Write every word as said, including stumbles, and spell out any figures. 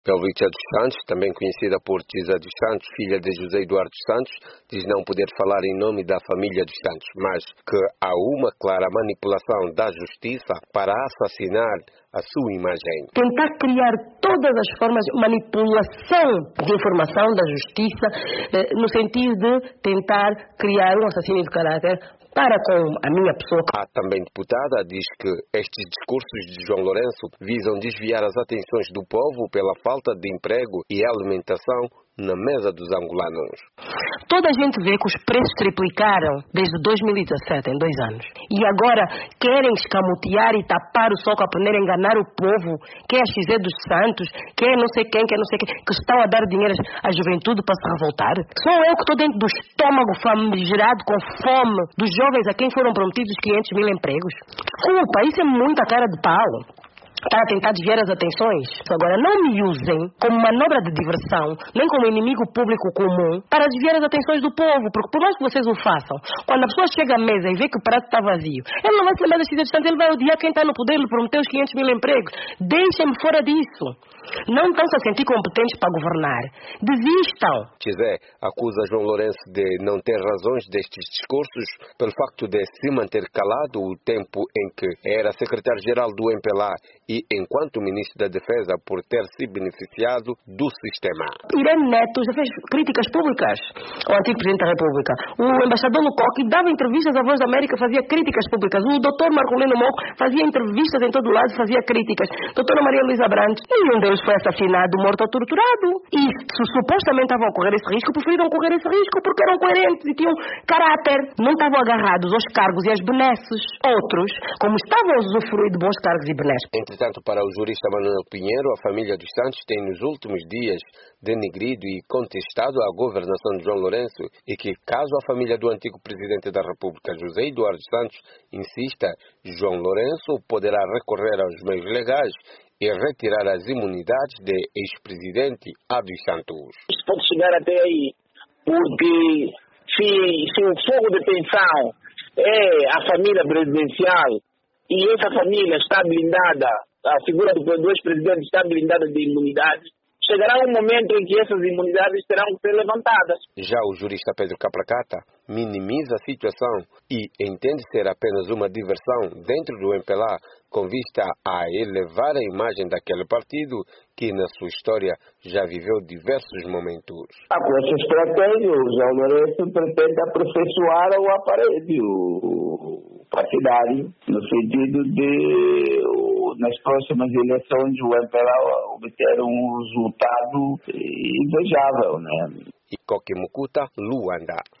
Elvítia dos Santos, também conhecida por Tisa dos Santos, filha de José Eduardo dos Santos, diz não poder falar em nome da família dos Santos, mas que há uma clara manipulação da justiça para assassinar a sua imagem. Tentar criar todas as formas de manipulação de informação da justiça, eh, no sentido de tentar criar um assassínio de caráter para com a minha pessoa. A também deputada diz que estes discursos de João Lourenço visam desviar as atenções do povo pela falta de emprego e alimentação na mesa dos angolanos. Toda a gente vê que os preços triplicaram desde dois mil e dezassete, em dois anos. E agora querem escamotear e tapar o sol com a peneira, enganar o povo, que é a X E dos Santos, que é não sei quem, que é não sei quem, que estão a dar dinheiro à juventude para se revoltar. Sou eu que estou dentro do estômago famigerado, com fome, dos jovens a quem foram prometidos quinhentos mil empregos. Desculpa, isso é muita cara de pau. Está a tentar desviar as atenções. Agora, não me usem como manobra de diversão, nem como inimigo público comum, para desviar as atenções do povo, porque por mais que vocês o façam, quando a pessoa chega à mesa e vê que o prato está vazio, ele não vai se lembrar das cidades distantes, ele vai odiar quem está no poder, ele prometeu os quinhentos mil empregos. Deixem-me fora disso. Não estão -se a sentir competentes para governar. Desistam. Tizé acusa João Lourenço de não ter razões destes discursos pelo facto de se manter calado o tempo em que era secretário-geral do M P L A e enquanto ministro da Defesa por ter se beneficiado do sistema. Irene Neto já fez críticas públicas ao antigo Presidente da República. O embaixador Lucoque dava entrevistas à Voz da América, fazia críticas públicas. O doutor Marcolino Moco fazia entrevistas em todo lado, fazia críticas. Doutora Maria Luísa Brandes, nenhum deles foi assassinado, morto ou torturado. E se supostamente estavam a correr esse risco, preferiram correr esse risco porque eram coerentes e tinham caráter. Não estavam agarrados aos cargos e às benesses. Outros, como estavam a usufruir de bons cargos e benesses. Entretanto, para o jurista Manuel Pinheiro, a família dos Santos tem nos últimos dias denegrido e contestado a governação de João Lourenço e que, caso a família do antigo presidente da República, José Eduardo dos Santos, insista, João Lourenço poderá recorrer aos meios legais e retirar as imunidades de ex-presidente A dos Santos. Isso pode chegar até aí, porque se, se o fogo de tensão é a família presidencial e essa família está blindada, a figura do ex-presidente está blindada de imunidade, chegará um momento em que essas imunidades terão que ser levantadas. Já o jurista Pedro Capracata minimiza a situação e entende ser apenas uma diversão dentro do M P L A com vista a elevar a imagem daquele partido que na sua história já viveu diversos momentos. Ah, com essa estratégia, o João Lourenço pretende aperfeiçoar o aparelho partidário, no sentido de, nas próximas eleições, o M P L A obter um resultado invejável, né? Ikoke Mukuta, Luanda.